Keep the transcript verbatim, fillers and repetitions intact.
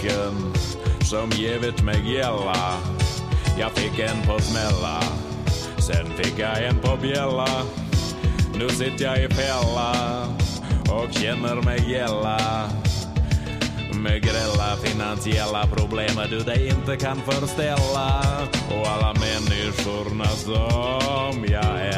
pojken som givit mig gälla. Jag fick en på smälla, sen fick jag en på bjälla. Nu sitter jag i fälla och känner mig gälla. Med grälla finansiella problem du dig inte kan föreställa. Och alla människorna som jag